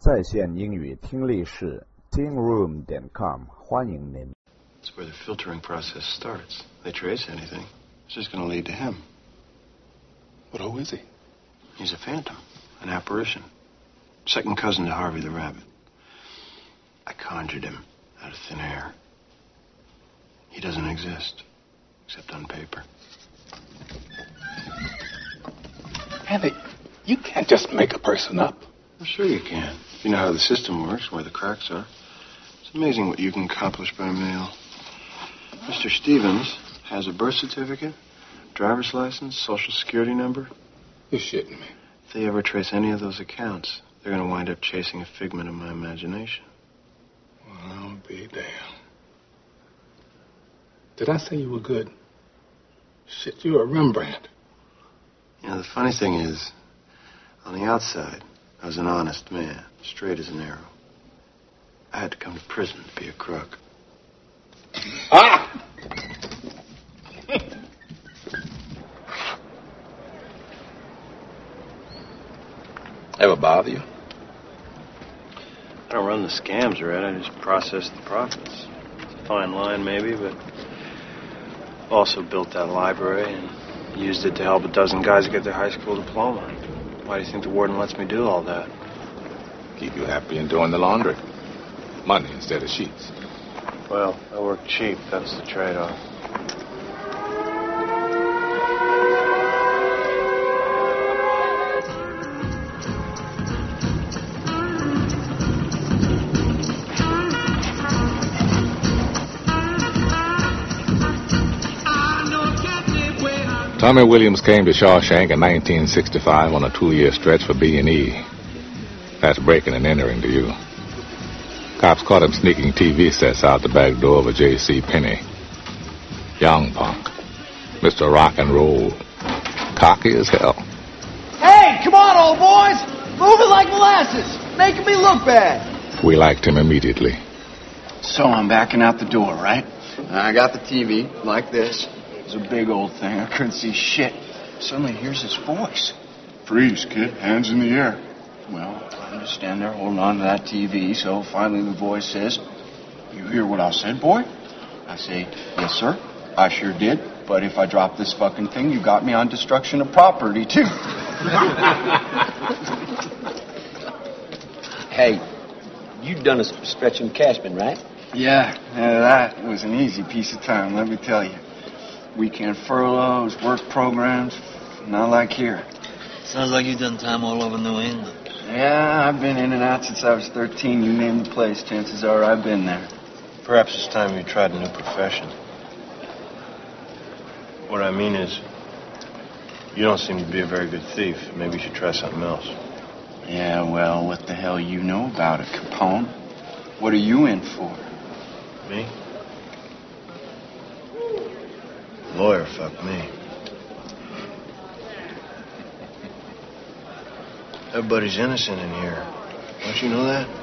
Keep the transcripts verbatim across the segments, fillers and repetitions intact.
在线英语听力室 teen room 点 com 欢迎您。 That's where the filtering process starts. They trace anything, it's just going to lead to him. But who is he? He's a phantom, an apparition. Second cousin to Harvey the Rabbit. I conjured him out of thin air. He doesn't exist, except on paper. Andy, you can't just make a person up. Well, sure you can. You know how the system works, where the cracks are. It's amazing what you can accomplish by mail. Mister Stevens has a birth certificate, driver's license, social security number. You're shitting me. If they ever trace any of those accounts, they're going to wind up chasing a figment of my imagination. Well, I'll be damned. Did I say you were good? Shit, you're a Rembrandt. You know, the funny thing is, on the outside, I was an honest man, straight as an arrow. I had to come to prison to be a crook. Ah! Ever bother you? I don't run the scams, Red. I just process the profits. It's a fine line, maybe, but also built that library and used it to help a dozen guys get their high school diploma. Why do you think the warden lets me do all that? Keep you happy in doing the laundry. Money instead of sheets. Well, I work cheap. That's the trade-off. Tommy Williams came to Shawshank in nineteen sixty-five on a two-year stretch for B and E. That's breaking and entering to you. Cops caught him sneaking T V sets out the back door of a J C. Penney. Young punk. Mister Rock and Roll. Cocky as hell. Hey, come on, old boys! Move it like molasses! Making me look bad! We liked him immediately. So I'm backing out the door, right? I got the T V, like this. It was a big old thing. I couldn't see shit. Suddenly, here's his voice. Freeze, kid. Hands in the air. Well, I'm just standing there holding on to that T V, so finally the voice says, "You hear what I said, boy?" I say, "Yes, sir. I sure did. But if I drop this fucking thing, you got me on destruction of property, too." Hey, you done a stretching Cashman, right? Yeah, yeah, that was an easy piece of time, let me tell you. Weekend furloughs, work programs, not like here. Sounds like you've done time all over New England. Yeah, I've been in and out since I was thirteen. You name the place, chances are I've been there. Perhaps it's time you tried a new profession. What I mean is, you don't seem to be a very good thief. Maybe you should try something else. Yeah, well, what the hell you know about it, Capone? What are you in for? Me? Lawyer, fuck me. Everybody's innocent in here. Don't you know that?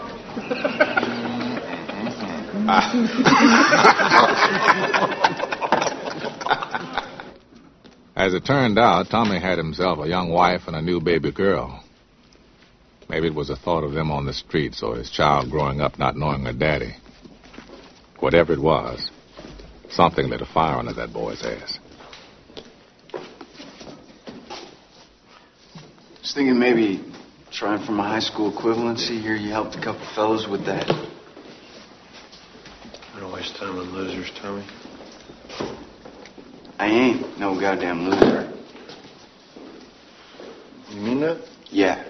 As it turned out, Tommy had himself a young wife and a new baby girl. Maybe it was the thought of them on the streets or his child growing up not knowing her daddy. Whatever it was, something lit a fire under that boy's ass. Just thinking maybe trying for my high school equivalency here. You helped a couple fellows with that. I don't waste time on losers, Tommy. I ain't no goddamn loser. You mean that? Yeah.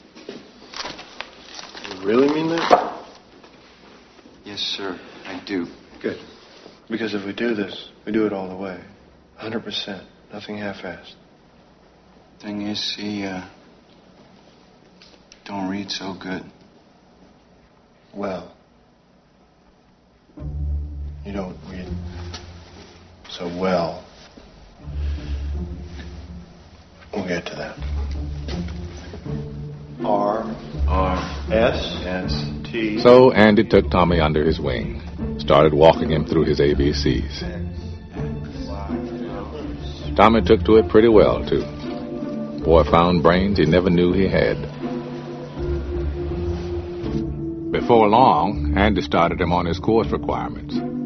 You really mean that? Yes, sir, I do. Good. Because if we do this, we do it all the way. one hundred percent. Nothing half-assed. Thing is, see, uh... don't read so good. Well, you don't read so well. We'll get to that. R. R. S. S. T. So Andy took Tommy under his wing, started walking him through his A B Cs. Tommy took to it pretty well, too. Boy found brains he never knew he had. Before long, Andy started him on his course requirements.